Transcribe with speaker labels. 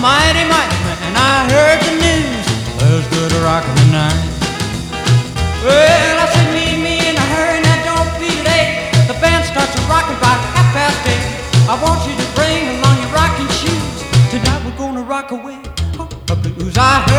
Speaker 1: mighty, mighty man, I heard the news. There's good rockin' tonight. Well, I said, meet me in a hurry, now don't be late. The band starts rockin' by 8:30. I want you to bring along your rocking shoes. Tonight we're gonna rock away the blues. I